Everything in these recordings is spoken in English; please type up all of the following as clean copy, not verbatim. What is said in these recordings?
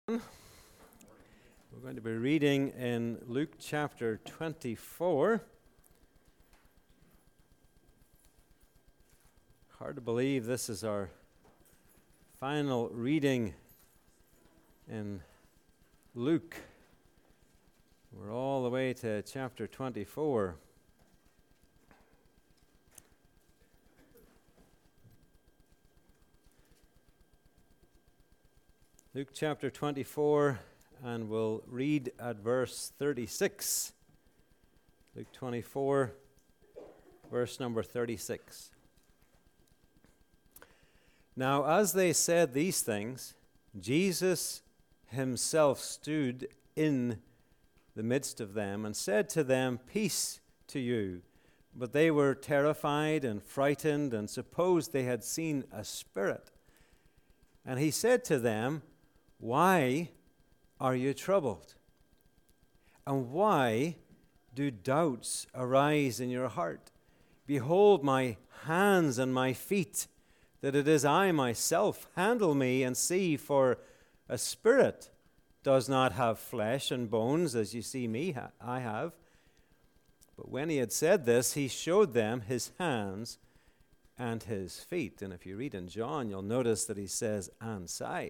We're going to be reading in Luke chapter 24. Hard to believe this is our final reading in Luke. We're all the way to chapter 24. Luke chapter 24, and we'll read at verse 36. Luke 24, verse number 36. Now, as they said these things, Jesus himself stood in the midst of them and said to them, "Peace to you." But they were terrified and frightened and supposed they had seen a spirit. And he said to them, "Why are you troubled? And why do doubts arise in your heart? Behold my hands and my feet, that it is I myself. Handle me and see, for a spirit does not have flesh and bones, as you see me I have." But when he had said this, he showed them his hands and his feet. And if you read in John, you'll notice that he says, "and side."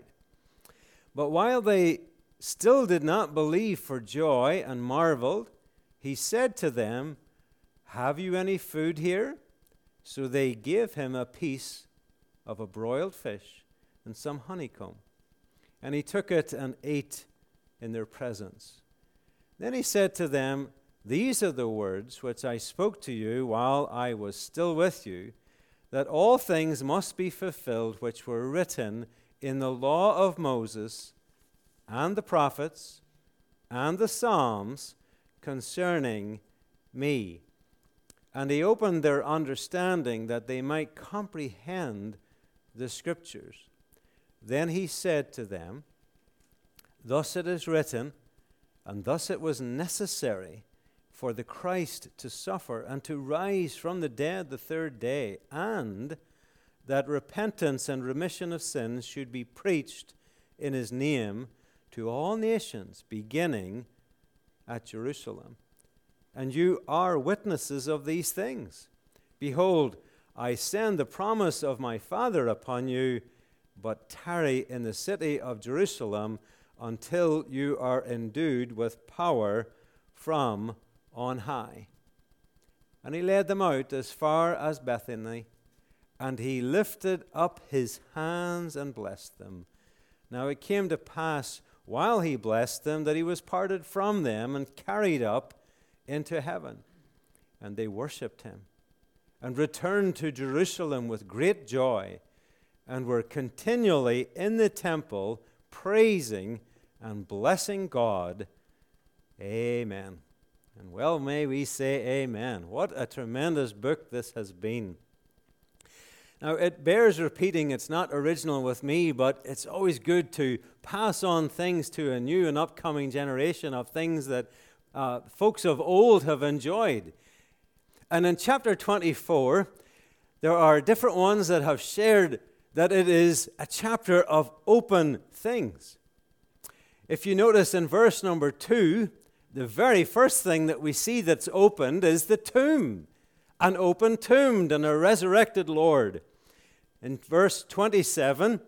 But while they still did not believe for joy and marveled, he said to them, "Have you any food here?" So they gave him a piece of a broiled fish and some honeycomb. And he took it and ate in their presence. Then he said to them, "These are the words which I spoke to you while I was still with you, that all things must be fulfilled which were written in the law of Moses and the prophets and the Psalms concerning me." And he opened their understanding that they might comprehend the Scriptures. Then he said to them, "Thus it is written, and thus it was necessary for the Christ to suffer and to rise from the dead the third day, and that repentance and remission of sins should be preached in his name to all nations, beginning at Jerusalem. And you are witnesses of these things. Behold, I send the promise of my Father upon you, but tarry in the city of Jerusalem until you are endued with power from on high." And he led them out as far as Bethany, and he lifted up his hands and blessed them. Now it came to pass, while he blessed them, that he was parted from them and carried up into heaven. And they worshipped him and returned to Jerusalem with great joy, and were continually in the temple praising and blessing God. Amen. And well may we say amen. What a tremendous book this has been. Now, it bears repeating. It's not original with me, but it's always good to pass on things to a new and upcoming generation of things that folks of old have enjoyed. And in chapter 24, there are different ones that have shared that it is a chapter of open things. If you notice in verse number 2, the very first thing that we see that's opened is the tomb. An open tomb and a resurrected Lord. In verse 27,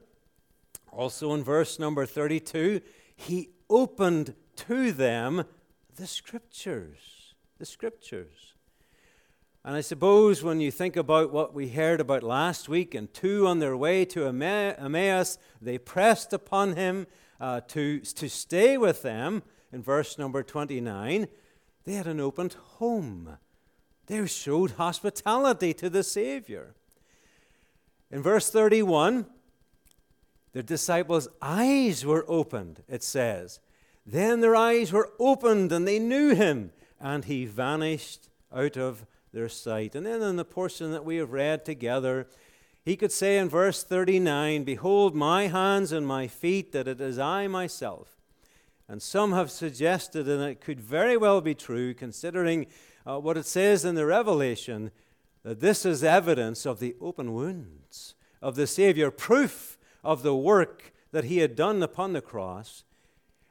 also in verse number 32, he opened to them the Scriptures. The Scriptures. And I suppose when you think about what we heard about last week, and two on their way to Emmaus, they pressed upon him to stay with them. In verse number 29, they had an opened home. They showed hospitality to the Savior. In verse 31, the disciples' eyes were opened, it says. Then their eyes were opened and they knew him, and he vanished out of their sight. And then in the portion that we have read together, he could say in verse 39, "Behold my hands and my feet, that it is I myself." And some have suggested, and it could very well be true, considering what it says in the Revelation, that this is evidence of the open wounds of the Savior, proof of the work that he had done upon the cross.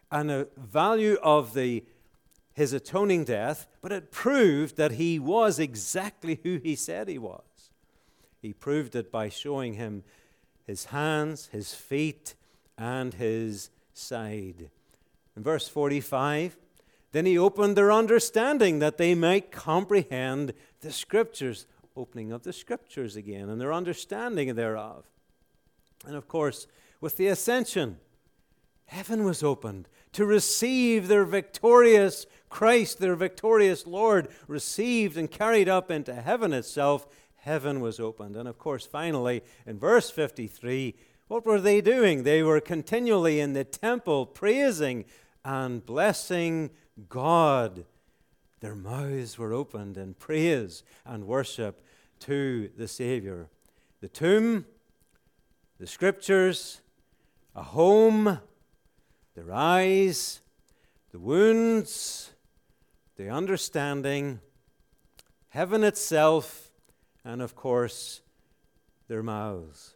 and the value of his atoning death, but it proved that he was exactly who he said he was. He proved it by showing him his hands, his feet, and his side. In verse 45, then he opened their understanding that they might comprehend the Scriptures, opening of the Scriptures again, and their understanding thereof. And of course, with the ascension, heaven was opened to receive their victorious Christ, their victorious Lord, received and carried up into heaven itself. Heaven was opened. And of course, finally, in verse 53, what were they doing? They were continually in the temple praising and blessing God. Their mouths were opened in praise and worship to the Savior. The tomb, the Scriptures, a home, their eyes, the wounds, the understanding, heaven itself, and of course, their mouths.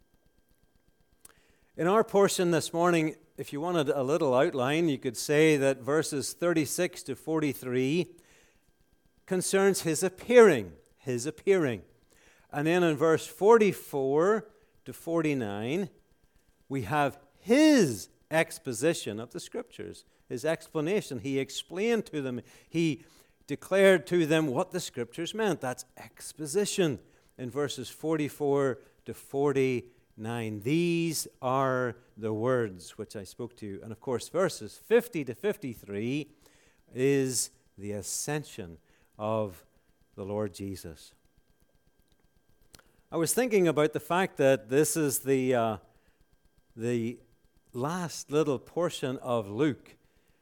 In our portion this morning, if you wanted a little outline, you could say that verses 36 to 43 concerns his appearing. And then in verse 44 to 49, we have his exposition of the Scriptures, his explanation. He explained to them, he declared to them what the Scriptures meant. That's exposition in verses 44 to 49. These are the words which I spoke to you. And of course, verses 50 to 53 is the ascension of the Lord Jesus. I was thinking about the fact that this is the last little portion of Luke.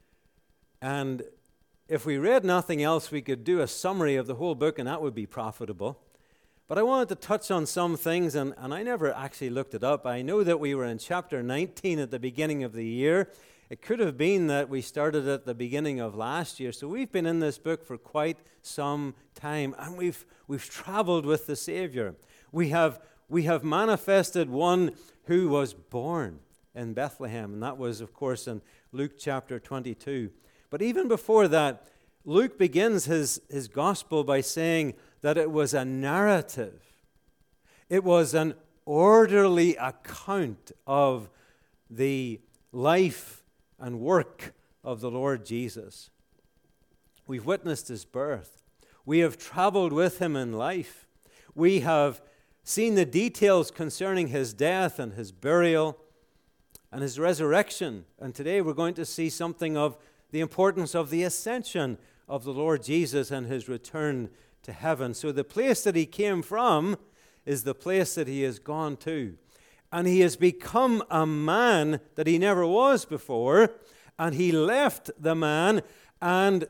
And if we read nothing else, we could do a summary of the whole book, and that would be profitable. But I wanted to touch on some things, and I never actually looked it up. I know that we were in chapter 19 at the beginning of the year. It could have been that we started at the beginning of last year. So we've been in this book for quite some time, and we've traveled with the Savior. We have manifested one who was born in Bethlehem, and that was, of course, in Luke chapter 22. But even before that, Luke begins his gospel by saying that it was a narrative. It was an orderly account of the life and work of the Lord Jesus. We've witnessed his birth. We have traveled with him in life. We have seen the details concerning his death and his burial and his resurrection. And today we're going to see something of the importance of the ascension of the Lord Jesus and his return to heaven. So the place that he came from is the place that he has gone to. And he has become a man that he never was before. And he left the man, and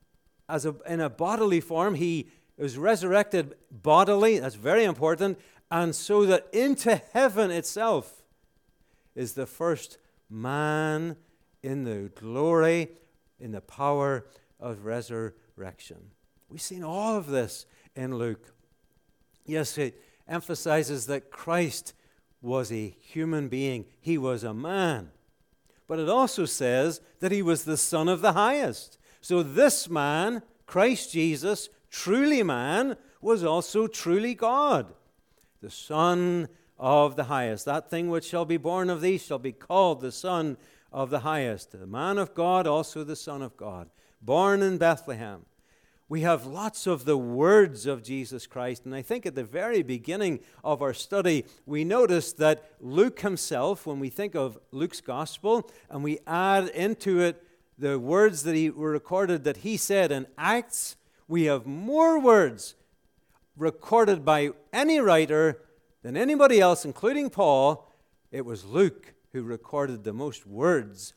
in a bodily form, he was resurrected bodily. That's very important. And so that into heaven itself is the first man in the glory, in the power of resurrection. We've seen all of this in Luke. Yes, it emphasizes that Christ was a human being. He was a man. But it also says that he was the Son of the Highest. So this man, Christ Jesus, truly man, was also truly God. The Son of the Highest. That thing which shall be born of thee shall be called the Son of the Highest. The man of God, also the Son of God. Born in Bethlehem. We have lots of the words of Jesus Christ, and I think at the very beginning of our study, we noticed that Luke himself, when we think of Luke's gospel, and we add into it the words that were recorded that he said in Acts, we have more words recorded by any writer than anybody else, including Paul. It was Luke who recorded the most words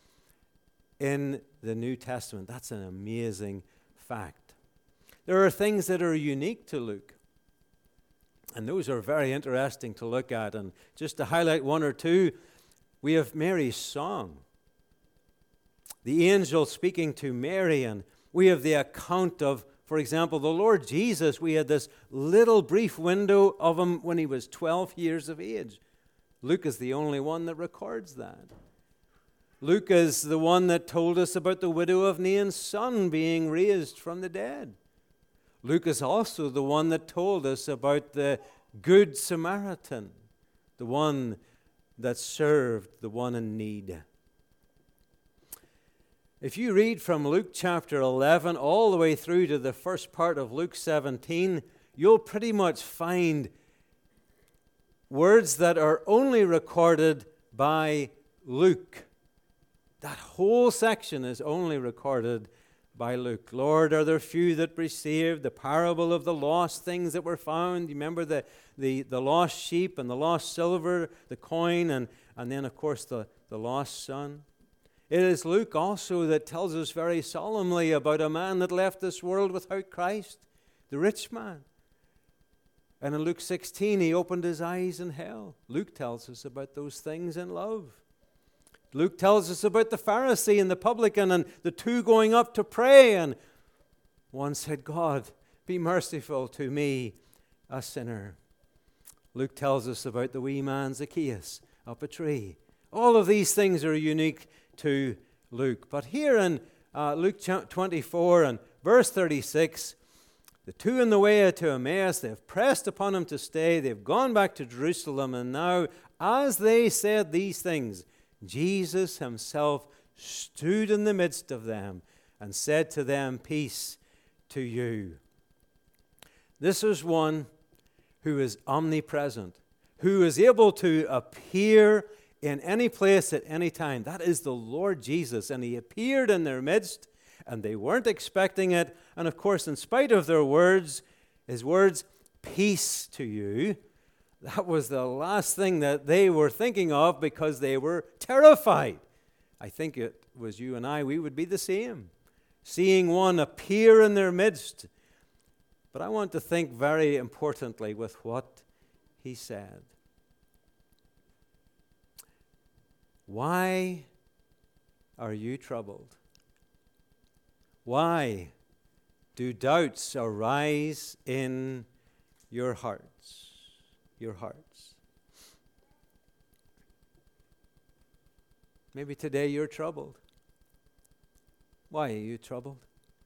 in the New Testament. That's an amazing fact. There are things that are unique to Luke, and those are very interesting to look at. And just to highlight one or two, we have Mary's song, the angel speaking to Mary, and we have the account of, for example, the Lord Jesus. We had this little brief window of him when he was 12 years of age. Luke is the only one that records that. Luke is the one that told us about the widow of Nain's son being raised from the dead. Luke is also the one that told us about the Good Samaritan, the one that served the one in need. If you read from Luke chapter 11 all the way through to the first part of Luke 17, you'll pretty much find words that are only recorded by Luke. That whole section is only recorded by Luke. Lord, are there few that received? The parable of the lost things that were found. You remember the lost sheep and the lost silver, the coin, and then, of course, the lost son. It is Luke also that tells us very solemnly about a man that left this world without Christ, the rich man. And in Luke 16, he opened his eyes in hell. Luke tells us about those things in love. Luke tells us about the Pharisee and the publican and the two going up to pray. And one said, God, be merciful to me, a sinner. Luke tells us about the wee man Zacchaeus up a tree. All of these things are unique to Luke. But here in Luke 24 and verse 36, the two in the way to Emmaus, they've pressed upon him to stay. They've gone back to Jerusalem. And now, as they said these things, Jesus himself stood in the midst of them and said to them, peace to you. This is one who is omnipresent, who is able to appear in any place at any time. That is the Lord Jesus. And he appeared in their midst, and they weren't expecting it. And of course, in spite of their words, his words, peace to you, that was the last thing that they were thinking of because they were terrified. I think it was you and I, we would be the same. Seeing one appear in their midst. But I want to think very importantly with what he said. Why are you troubled? Why do doubts arise in your hearts? Your hearts. Maybe today you're troubled. Why are you troubled?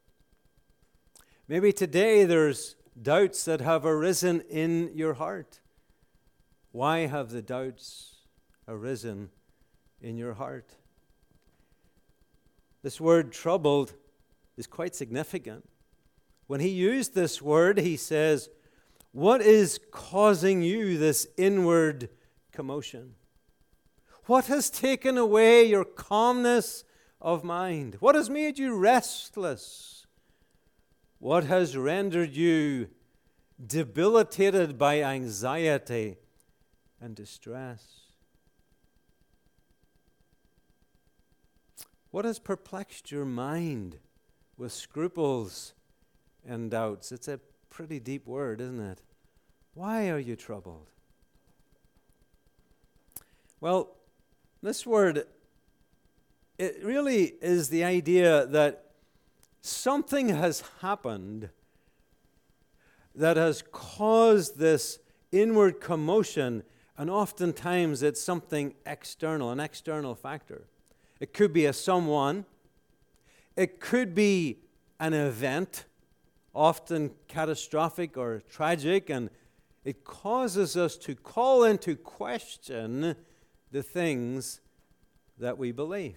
Maybe today there's doubts that have arisen in your heart. Why have the doubts arisen in your heart? This word troubled is quite significant. When he used this word, he says, what is causing you this inward commotion? What has taken away your calmness of mind? What has made you restless? What has rendered you debilitated by anxiety and distress? What has perplexed your mind with scruples and doubts? It's a pretty deep word, isn't it? Why are you troubled? Well, this word, it really is the idea that something has happened that has caused this inward commotion, and oftentimes it's something external, an external factor. It could be a someone. It could be an event, often catastrophic or tragic, and it causes us to call into question the things that we believe.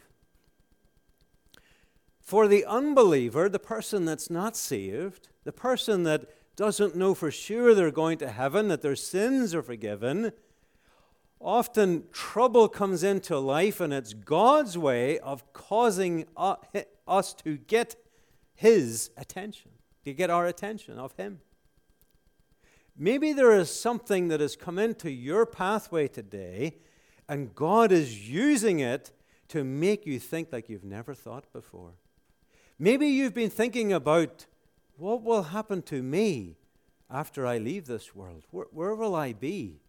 For the unbeliever, the person that's not saved, the person that doesn't know for sure they're going to heaven, that their sins are forgiven, often trouble comes into life, and it's God's way of causing us to get his attention, to get our attention of him. Maybe there is something that has come into your pathway today, and God is using it to make you think like you've never thought before. Maybe you've been thinking about what will happen to me after I leave this world. Where will I be?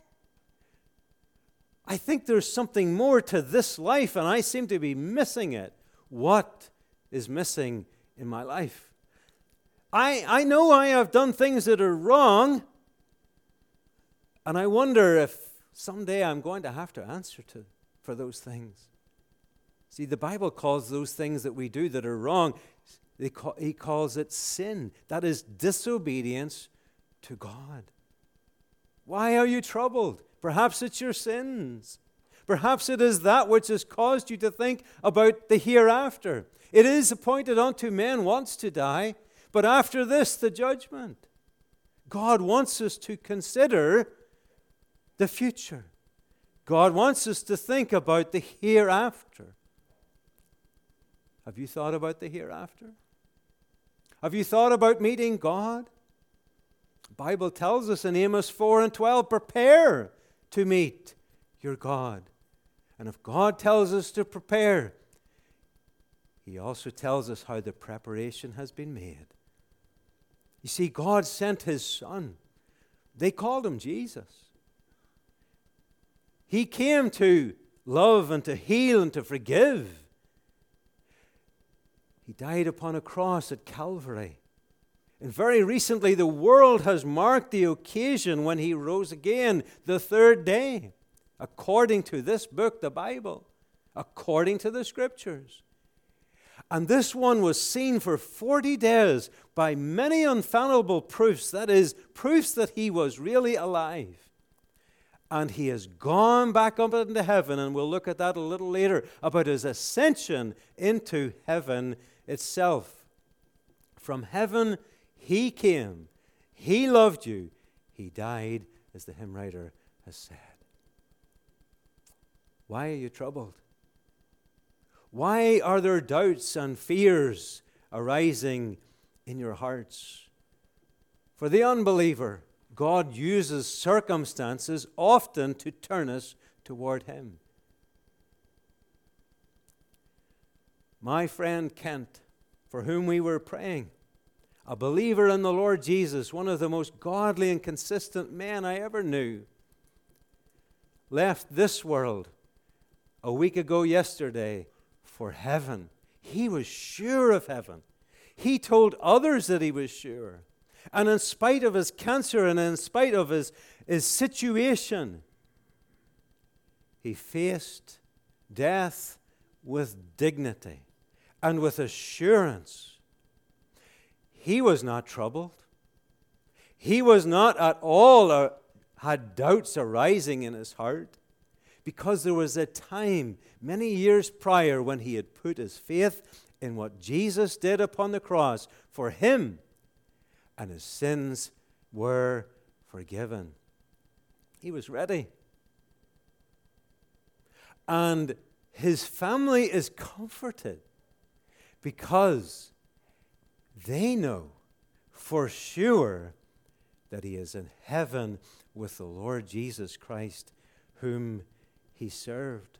I think there's something more to this life, and I seem to be missing it. What is missing in my life? I know I have done things that are wrong, and I wonder if someday I'm going to have to answer for those things. See, the Bible calls those things that we do that are wrong, he calls it sin. That is disobedience to God. Why are you troubled? Perhaps it's your sins. Perhaps it is that which has caused you to think about the hereafter. It is appointed unto men once to die, but after this the judgment. God wants us to consider the future. God wants us to think about the hereafter. Have you thought about the hereafter? Have you thought about meeting God? The Bible tells us in Amos 4:12, prepare to meet your God. And if God tells us to prepare, He also tells us how the preparation has been made. You see, God sent His Son. They called Him Jesus. He came to love and to heal and to forgive. He died upon a cross at Calvary. And very recently, the world has marked the occasion when He rose again, the third day, according to this book, the Bible, according to the Scriptures. And this one was seen for 40 days by many infallible proofs, that is, proofs that He was really alive. And He has gone back up into heaven, and we'll look at that a little later, about His ascension into heaven itself. From heaven He came. He loved you. He died, as the hymn writer has said. Why are you troubled? Why are there doubts and fears arising in your hearts? For the unbeliever, God uses circumstances often to turn us toward Him. My friend Kent, for whom we were praying, a believer in the Lord Jesus, one of the most godly and consistent men I ever knew, left this world a week ago yesterday for heaven. He was sure of heaven. He told others that he was sure. And in spite of his cancer and in spite of his situation, he faced death with dignity and with assurance. He was not troubled. He was not at all had doubts arising in his heart, because there was a time many years prior when he had put his faith in what Jesus did upon the cross for him, and his sins were forgiven. He was ready. And his family is comforted because they know for sure that he is in heaven with the Lord Jesus Christ, whom he served.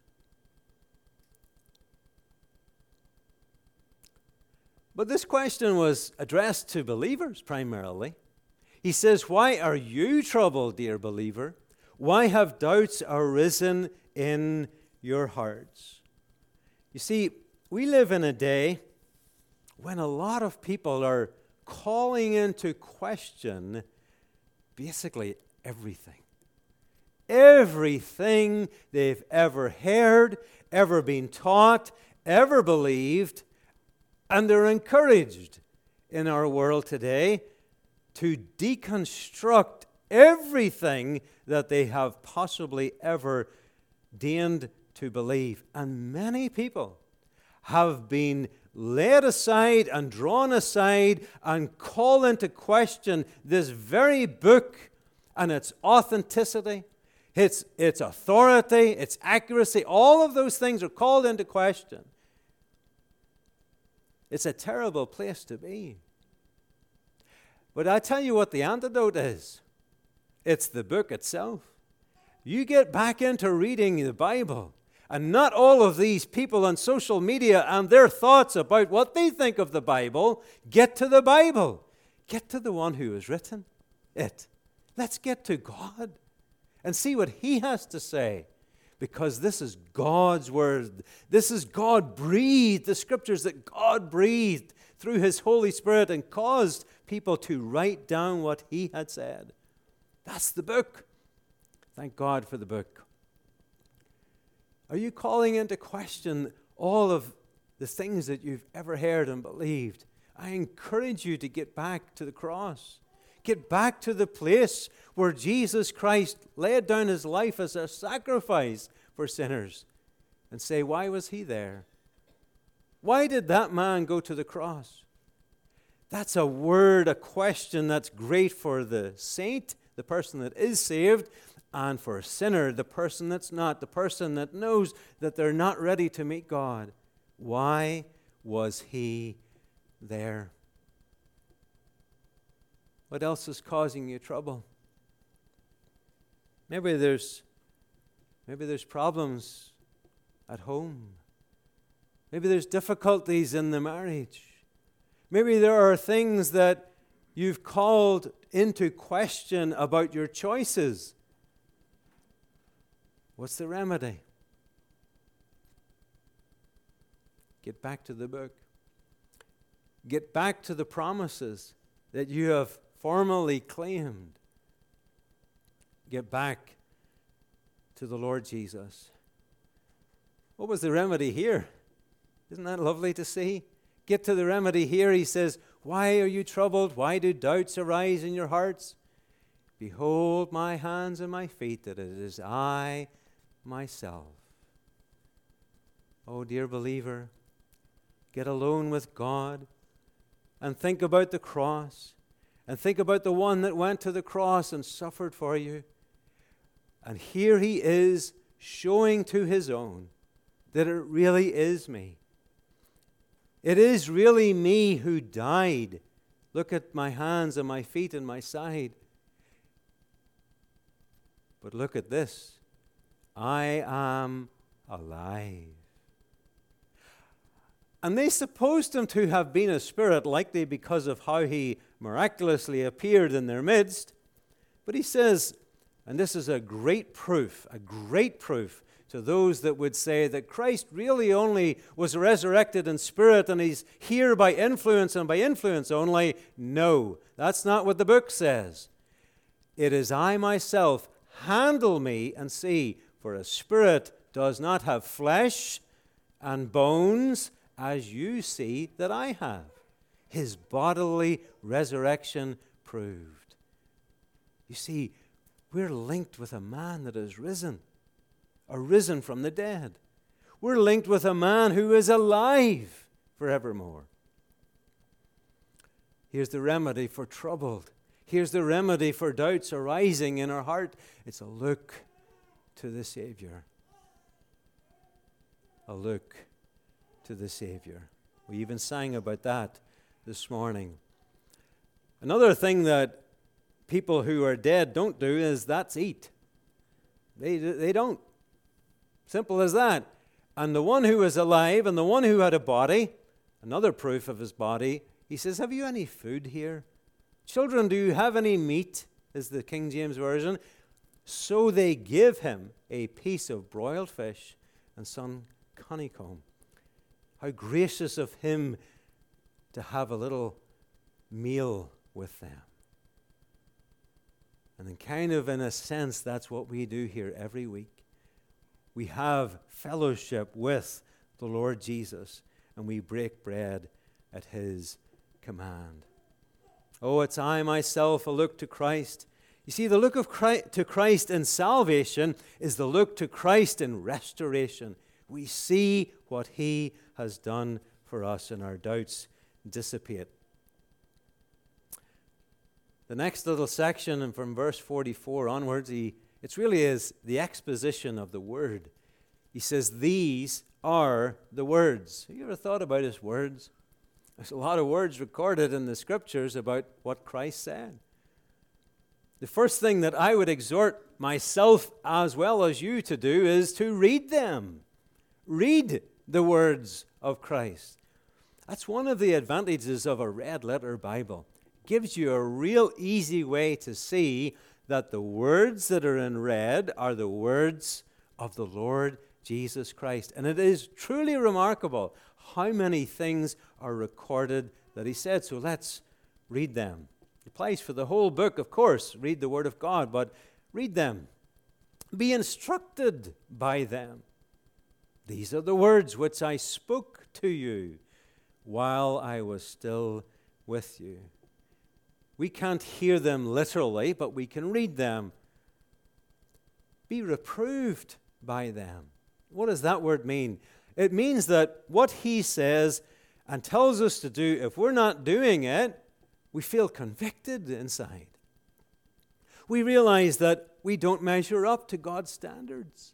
But this question was addressed to believers primarily. He says, "Why are you troubled, dear believer? Why have doubts arisen in your hearts?" You see, we live in a day when a lot of people are calling into question basically everything. Everything they've ever heard, ever been taught, ever believed, and they're encouraged in our world today to deconstruct everything that they have possibly ever deigned to believe. And many people have been laid aside and drawn aside and called into question this very book and its authenticity, its authority, its accuracy. All of those things are called into question. It's a terrible place to be. But I tell you what the antidote is. It's the book itself. You get back into reading the Bible, and not all of these people on social media and their thoughts about what they think of the Bible. Get to the Bible. Get to the one who has written it. Let's get to God and see what He has to say, because this is God's Word. This is God-breathed, the Scriptures that God breathed through His Holy Spirit and caused people to write down what He had said. That's the book. Thank God for the book. Are you calling into question all of the things that you've ever heard and believed, I encourage you to get back to the cross. Get back to the place where Jesus Christ laid down his life as a sacrifice for sinners. And say, why was he there? Why did that man go to the cross? That's a word, a question that's great for the saint, the person that is saved, and for a sinner, the person that's not, the person that knows that they're not ready to meet God. Why was he there? What else is causing you trouble? Maybe there's problems at home. Maybe there's difficulties in the marriage. Maybe there are things that you've called into question about your choices. What's the remedy? Get back to the book. Get back to the promises that you have formally claimed. Get back to the Lord Jesus. What was the remedy here? Isn't that lovely to see? Get to the remedy here. He says, why are you troubled? Why do doubts arise in your hearts? Behold my hands and my feet, that it is I myself. Oh, dear believer, get alone with God and think about the cross and think about the one that went to the cross and suffered for you. And here he is showing to his own that it really is me. It is really me who died. Look at my hands and my feet and my side. But look at this. I am alive. And they supposed him to have been a spirit, likely because of how he miraculously appeared in their midst. But he says, and this is a great proof to those that would say that Christ really only was resurrected in spirit and he's here by influence and by influence only. No, that's not what the book says. It is I myself. Handle me and see, for a spirit does not have flesh and bones as you see that I have. His bodily resurrection proved. You see, we're linked with a man that has risen, or risen from the dead. We're linked with a man who is alive forevermore. Here's the remedy for troubled. Here's the remedy for doubts arising in our heart. It's a look to the Savior. A look to the Savior. We even sang about that this morning. Another thing that people who are dead don't do is that's eat. They don't. Simple as that. And the one who is alive and the one who had a body, another proof of his body, he says, have you any food here? Children, do you have any meat? Is the King James Version. So they give him a piece of broiled fish and some honeycomb. How gracious of him to have a little meal with them. And then kind of in a sense, that's what we do here every week. We have fellowship with the Lord Jesus, and we break bread at his command. Oh, it's I myself, a look to Christ. You see, the look of to Christ in salvation is the look to Christ in restoration. We see what he has done for us, and our doubts dissipate. The next little section, and from verse 44 onwards, it really is the exposition of the word. He says, these are the words. Have you ever thought about his words? There's a lot of words recorded in the scriptures about what Christ said. The first thing that I would exhort myself as well as you to do is to read them. Read the words of Christ. That's one of the advantages of a red letter Bible. It gives you a real easy way to see that the words that are in red are the words of the Lord Jesus Christ. And it is truly remarkable how many things are recorded that he said. So let's read them. It applies for the whole book, of course. Read the Word of God, but read them. Be instructed by them. These are the words which I spoke to you while I was still with you. We can't hear them literally, but we can read them. Be reproved by them. What does that word mean? It means that what he says and tells us to do, if we're not doing it, we feel convicted inside. We realize that we don't measure up to God's standards.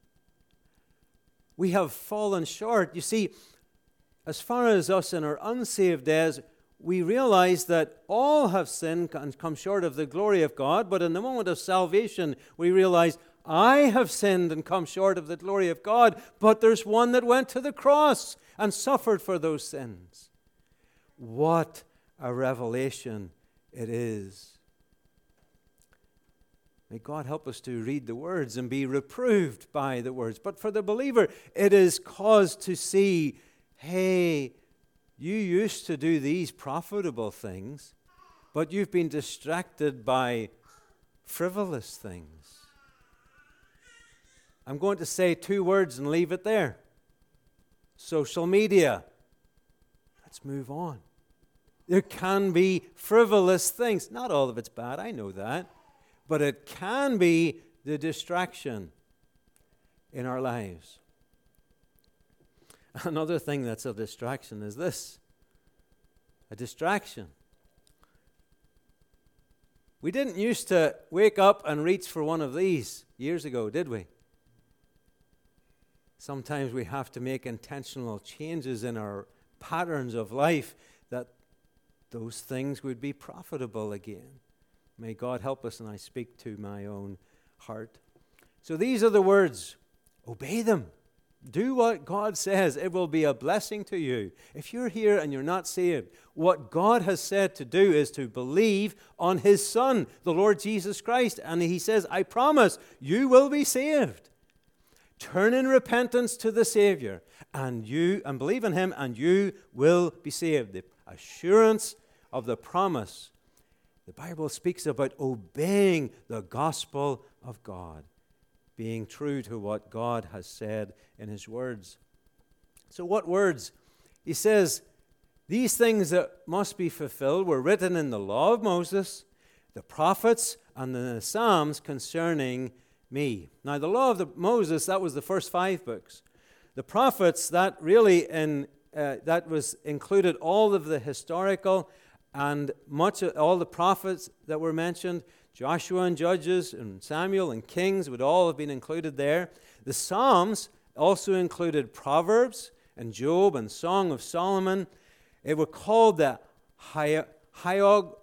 We have fallen short. You see, as far as us in our unsaved days, we realize that all have sinned and come short of the glory of God, but in the moment of salvation, we realize, I have sinned and come short of the glory of God, but there's one that went to the cross and suffered for those sins. What a revelation it is. May God help us to read the words and be reproved by the words. But for the believer, it is cause to see, hey, you used to do these profitable things, but you've been distracted by frivolous things. I'm going to say 2 words and leave it there. Social media. Let's move on. There can be frivolous things. Not all of it's bad, I know that. But it can be the distraction in our lives. Another thing that's a distraction is this. A distraction. We didn't used to wake up and reach for one of these years ago, did we? Sometimes we have to make intentional changes in our patterns of life that those things would be profitable again. May God help us, and I speak to my own heart. So these are the words. Obey them. Do what God says. It will be a blessing to you. If you're here and you're not saved, what God has said to do is to believe on His Son, the Lord Jesus Christ. And He says, I promise you will be saved. Turn in repentance to the Savior, and believe in Him, and you will be saved. The assurance of the promise. The Bible speaks about obeying the gospel of God, being true to what God has said in His words. So what words? He says, these things that must be fulfilled were written in the law of Moses, the prophets, and the Psalms concerning me. Now, the law of Moses, that was the first 5 books. The prophets, that really that was included all of the historical and much of all the prophets that were mentioned. Joshua and Judges and Samuel and Kings would all have been included there. The Psalms also included Proverbs and Job and Song of Solomon. It were called the Hagiographa.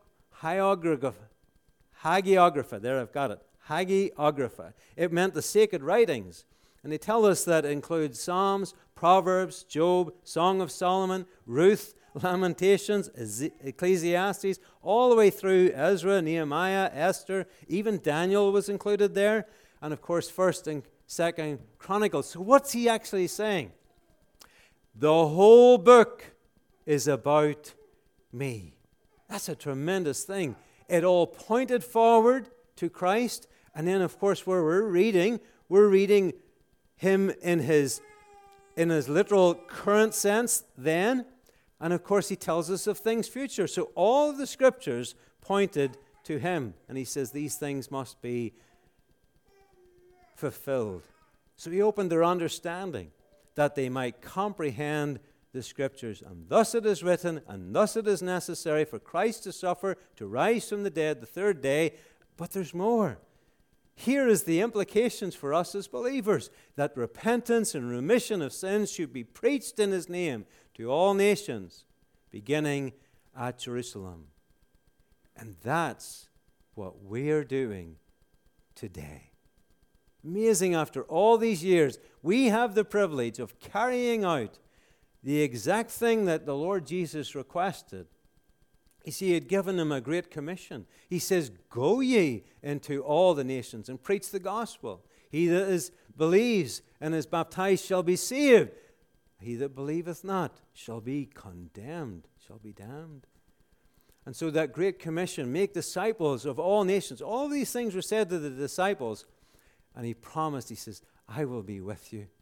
There, I've got it. Hagiographa. It meant the sacred writings. And they tell us that it includes Psalms, Proverbs, Job, Song of Solomon, Ruth, Lamentations, Ecclesiastes, all the way through Ezra, Nehemiah, Esther, even Daniel was included there, and of course 1st and 2nd Chronicles. So what's he actually saying? The whole book is about me. That's a tremendous thing. It all pointed forward to Christ, and then of course where we're reading him in his literal current sense then. And of course, he tells us of things future. So all of the scriptures pointed to him. And he says these things must be fulfilled. So he opened their understanding that they might comprehend the scriptures. And thus it is written, and thus it is necessary for Christ to suffer, to rise from the dead the 3rd day. But there's more. Here is the implications for us as believers, that repentance and remission of sins should be preached in His name to all nations, beginning at Jerusalem. And that's what we're doing today. Amazing, after all these years, we have the privilege of carrying out the exact thing that the Lord Jesus requested. You see, He had given them a great commission. He says, go ye into all the nations and preach the gospel. He that believes and is baptized shall be saved. He that believeth not shall be condemned, shall be damned. And so that great commission, make disciples of all nations. All these things were said to the disciples. And He promised, He says, I will be with you.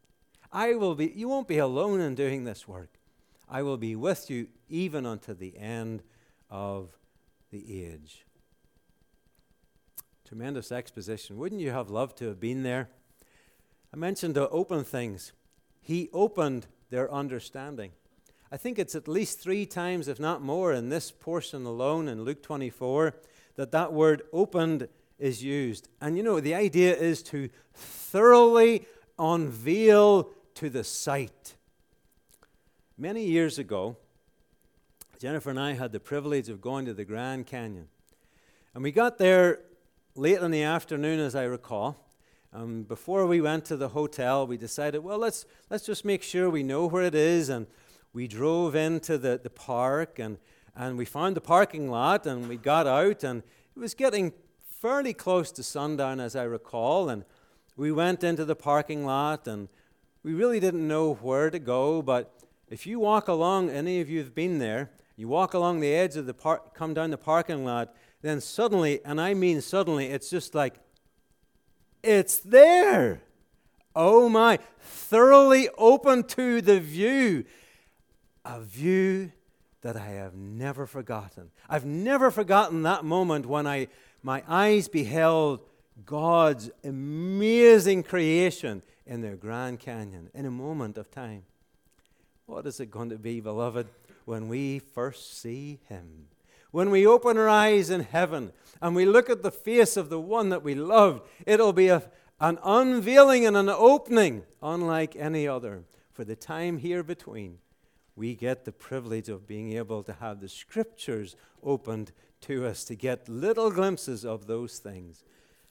You won't be alone in doing this work. I will be with you even unto the end of the age. Tremendous exposition. Wouldn't you have loved to have been there? I mentioned to open things. He opened their understanding. I think it's at least 3 times, if not more, in this portion alone in Luke 24 that word opened is used. And you know, the idea is to thoroughly unveil to the sight. Many years ago, Jennifer and I had the privilege of going to the Grand Canyon. And we got there late in the afternoon, as I recall. Before we went to the hotel, we decided, well, let's just make sure we know where it is. And we drove into the park, and we found the parking lot, and we got out, and it was getting fairly close to sundown, as I recall. And we went into the parking lot, and we really didn't know where to go. But if you walk along, any of you have been there, you walk along the edge of the park, come down the parking lot, then suddenly, and I mean suddenly, it's just like, it's there. Oh my, thoroughly open to the view. A view that I have never forgotten. I've never forgotten that moment when my eyes beheld God's amazing creation in the Grand Canyon in a moment of time. What is it going to be, beloved, when we first see Him? When we open our eyes in heaven and we look at the face of the one that we loved, it'll be an unveiling and an opening unlike any other. For the time here between, we get the privilege of being able to have the Scriptures opened to us to get little glimpses of those things.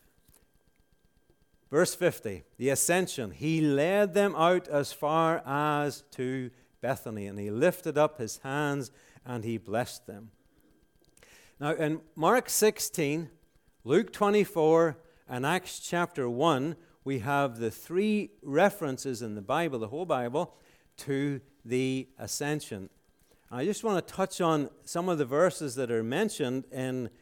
Verse 50, the ascension. He led them out as far as to Bethany, and He lifted up His hands and He blessed them. Now, in Mark 16, Luke 24, and Acts chapter 1, we have the 3 references in the Bible, the whole Bible, to the ascension. I just want to touch on some of the verses that are mentioned in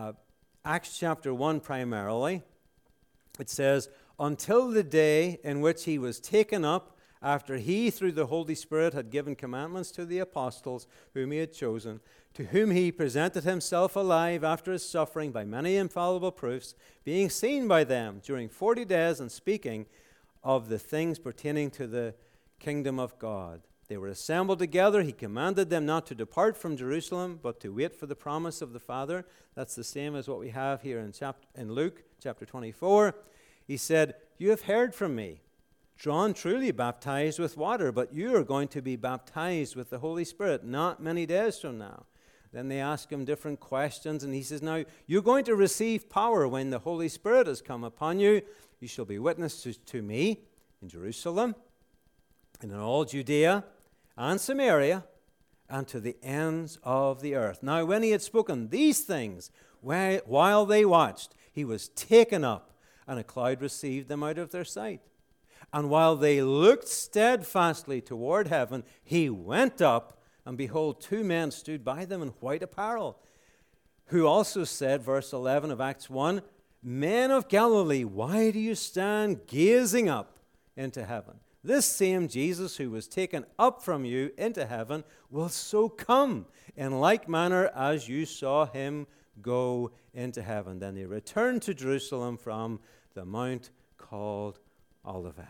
Acts chapter 1 primarily. It says, until the day in which He was taken up, after He, through the Holy Spirit, had given commandments to the apostles whom He had chosen, to whom He presented Himself alive after His suffering by many infallible proofs, being seen by them during 40 days and speaking of the things pertaining to the kingdom of God. They were assembled together. He commanded them not to depart from Jerusalem, but to wait for the promise of the Father. That's the same as what we have here in Luke chapter 24. He said, you have heard from me. John truly baptized with water, but you are going to be baptized with the Holy Spirit not many days from now. Then they ask Him different questions, and He says, now you're going to receive power when the Holy Spirit has come upon you. You shall be witnesses to me in Jerusalem, and in all Judea and Samaria, and to the ends of the earth. Now when He had spoken these things, while they watched, He was taken up, and a cloud received them out of their sight. And while they looked steadfastly toward heaven, He went up, and behold, 2 men stood by them in white apparel, who also said, verse 11 of Acts 1, men of Galilee, why do you stand gazing up into heaven? This same Jesus who was taken up from you into heaven will so come in like manner as you saw Him go into heaven. Then they returned to Jerusalem from the mount called Olivet.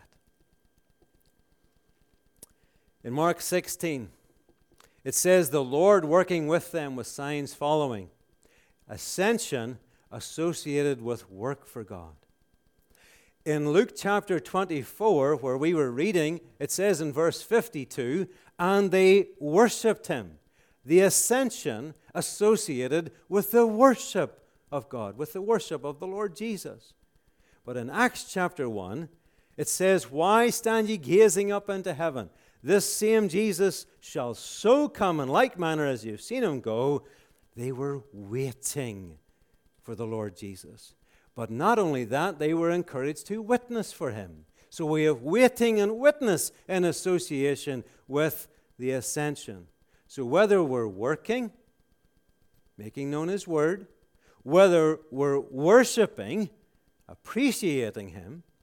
In Mark 16, it says, the Lord working with them with signs following. Ascension associated with work for God. In Luke chapter 24, where we were reading, it says in verse 52, and they worshipped Him. The ascension associated with the worship of God, with the worship of the Lord Jesus. But in Acts chapter 1, it says, why stand ye gazing up into heaven? This same Jesus shall so come in like manner as you've seen Him go. They were waiting for the Lord Jesus. But not only that, they were encouraged to witness for Him. So we have waiting and witness in association with the ascension. So whether we're working, making known His word, whether we're worshiping, appreciating Him,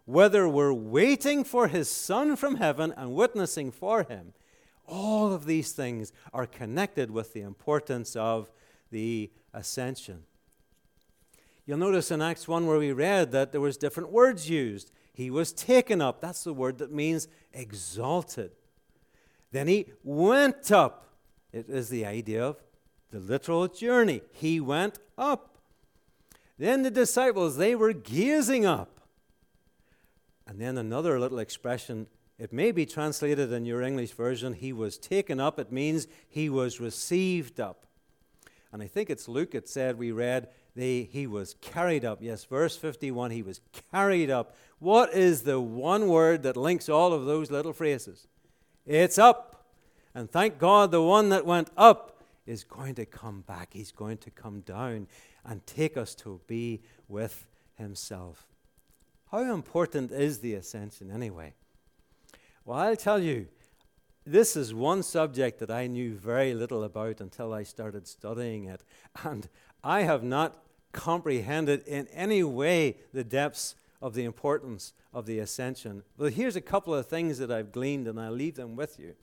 whether we're waiting for his Son from heaven and witnessing for him, all of these things are connected with the importance of the ascension. You'll notice in Acts 1 where we read that there was different words used. He was taken up. That's the word that means exalted. Then he went up. It is the idea of the literal journey. He went up. Then the disciples, they were gazing up. And then another little expression, it may be translated in your English version, he was taken up. It means he was received up. And I think it's Luke, it said, we read, he was carried up. Yes, verse 51, he was carried up. What is the one word that links all of those little phrases? It's up. And thank God the one that went up is going to come back. He's going to come down and take us to be with himself. How important is the ascension anyway? Well, I'll tell you, this is one subject that I knew very little about until I started studying it. And I have not comprehended in any way the depths of the importance of the ascension. But here's a couple of things that I've gleaned, and I'll leave them with you.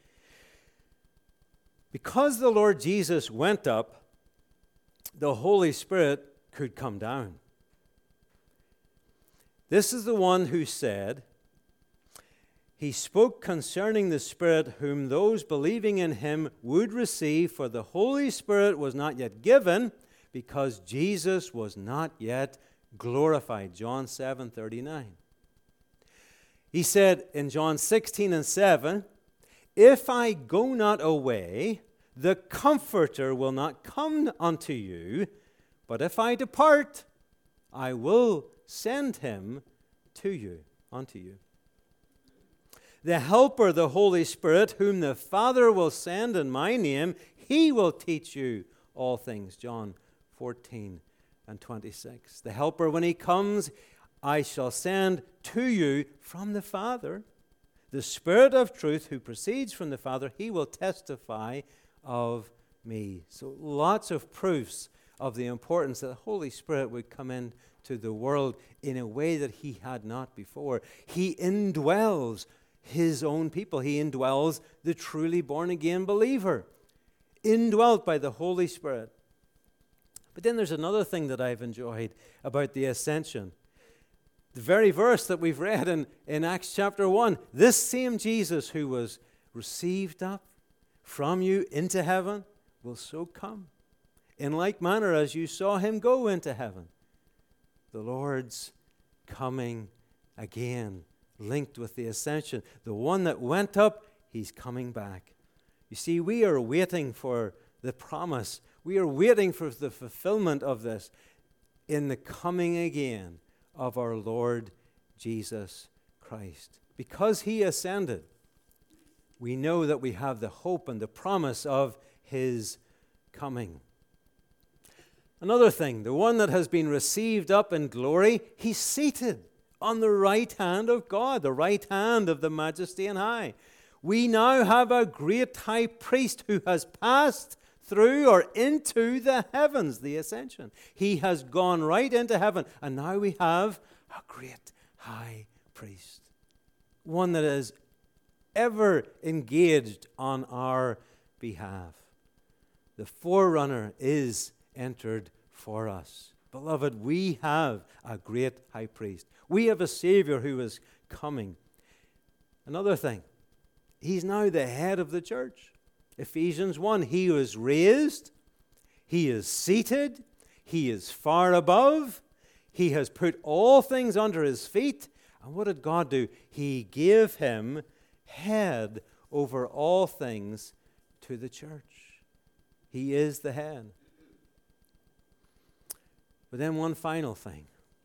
Because the Lord Jesus went up, the Holy Spirit could come down. This is the one who said, he spoke concerning the Spirit whom those believing in him would receive, for the Holy Spirit was not yet given because Jesus was not yet glorified. John 7:39. He said in John 16:7, if I go not away, the Comforter will not come unto you, but if I depart, I will send him to you, unto you. The Helper, the Holy Spirit, whom the Father will send in my name, he will teach you all things. John 14:26. The Helper, when he comes, I shall send to you from the Father. The Spirit of truth who proceeds from the Father, he will testify of me. So lots of proofs of the importance that the Holy Spirit would come into the world in a way that he had not before. He indwells his own people. He indwells the truly born-again believer, indwelt by the Holy Spirit. But then there's another thing that I've enjoyed about the ascension. The very verse that we've read in Acts chapter 1, this same Jesus who was received up from you into heaven will so come. In like manner as you saw him go into heaven, the Lord's coming again, linked with the ascension. The one that went up, he's coming back. You see, we are waiting for the promise. We are waiting for the fulfillment of this in the coming again of our Lord Jesus Christ. Because he ascended, we know that we have the hope and the promise of his coming. Another thing, the one that has been received up in glory, he's seated on the right hand of God, the right hand of the Majesty on high. We now have a great high priest who has passed through or into the heavens, the ascension. He has gone right into heaven, and now we have a great high priest, one that is ever engaged on our behalf. The forerunner is entered for us. Beloved, we have a great high priest. We have a Savior who is coming. Another thing, he's now the head of the church. Ephesians 1, he was raised, he is seated, he is far above, he has put all things under his feet. And what did God do? He gave him head over all things to the church. He is the head. But then one final thing.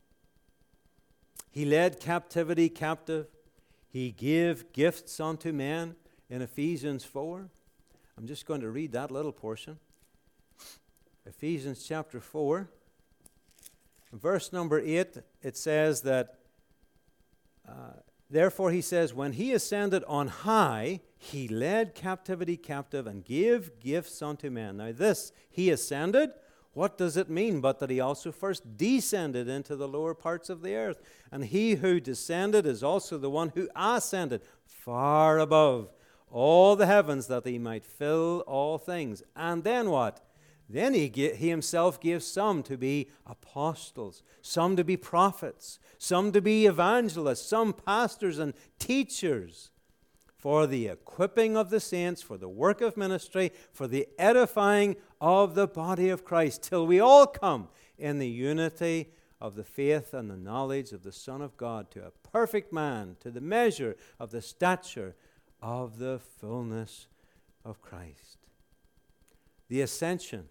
He led captivity captive. He gave gifts unto men in Ephesians 4. I'm just going to read that little portion. Ephesians chapter 4. Verse number 8, it says that, therefore he says, when he ascended on high, he led captivity captive and gave gifts unto men. Now this, he ascended. What does it mean but that he also first descended into the lower parts of the earth? And he who descended is also the one who ascended far above all the heavens, that he might fill all things. And then what? Then he himself gave some to be apostles, some to be prophets, some to be evangelists, some pastors and teachers, for the equipping of the saints, for the work of ministry, for the edifying of the body of Christ, till we all come in the unity of the faith and the knowledge of the Son of God, to a perfect man, to the measure of the stature of the fullness of Christ. The ascension,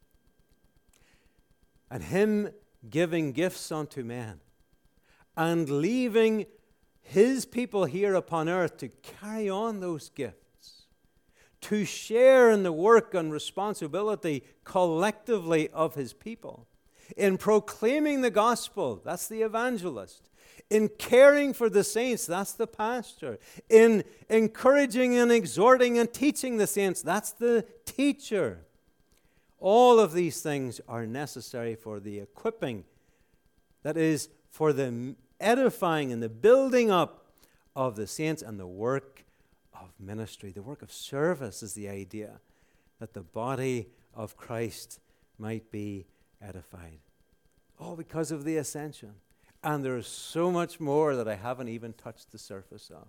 and him giving gifts unto men, and leaving his people here upon earth to carry on those gifts, to share in the work and responsibility collectively of his people, in proclaiming the gospel, that's the evangelist, in caring for the saints, that's the pastor, in encouraging and exhorting and teaching the saints, that's the teacher. All of these things are necessary for the equipping, that is, for the edifying and the building up of the saints, and the work of ministry. The work of service is the idea, that the body of Christ might be edified. All because of the ascension. And there is so much more that I haven't even touched the surface of.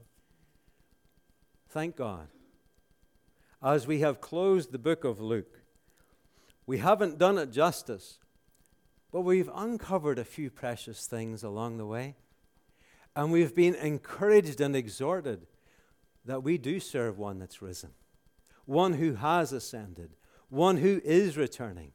Thank God. As we have closed the book of Luke, we haven't done it justice, but we've uncovered a few precious things along the way. And we've been encouraged and exhorted that we do serve one that's risen, one who has ascended, one who is returning.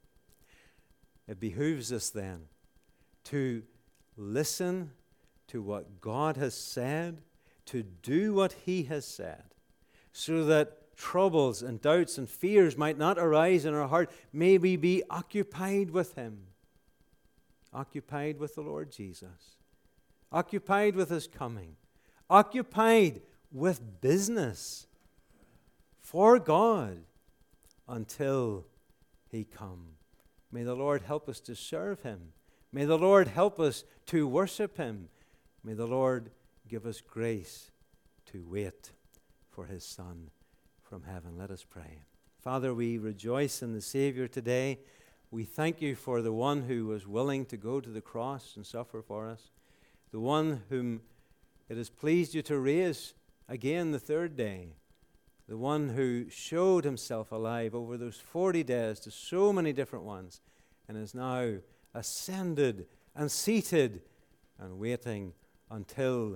It behooves us then to listen to what God has said, to do what he has said, so that troubles and doubts and fears might not arise in our heart. May we be occupied with him, occupied with the Lord Jesus, occupied with his coming, occupied with business for God until he come. May the Lord help us to serve him. May the Lord help us to worship him. May the Lord give us grace to wait for his Son from heaven. Let us pray. Father, we rejoice in the Savior today. We thank you for the one who was willing to go to the cross and suffer for us, the one whom it has pleased you to raise again the third day, the one who showed himself alive over those 40 days to so many different ones, and is now ascended and seated and waiting until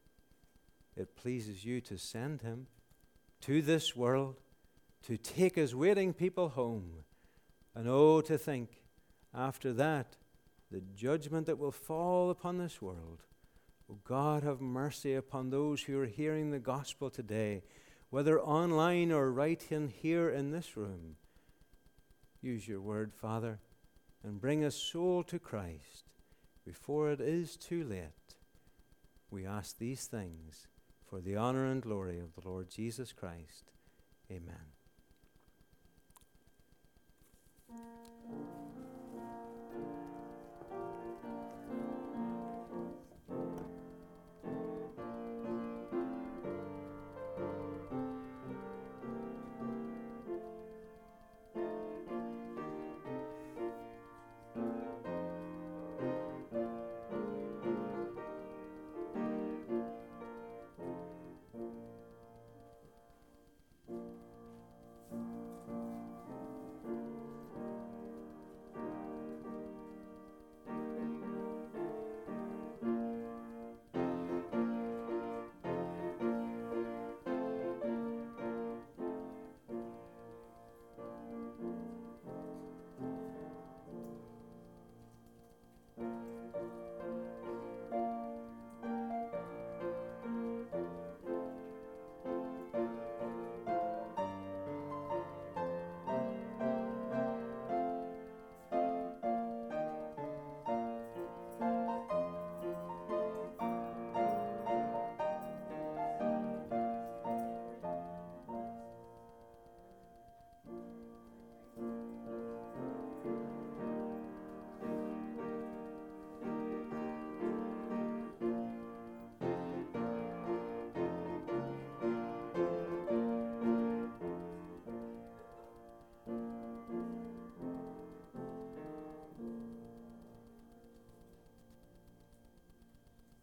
it pleases you to send him to this world, to take his waiting people home. And oh, to think, after that, the judgment that will fall upon this world. Oh, God, have mercy upon those who are hearing the gospel today, whether online or right in here in this room. Use your word, Father, and bring a soul to Christ before it is too late. We ask these things for the honor and glory of the Lord Jesus Christ. Amen.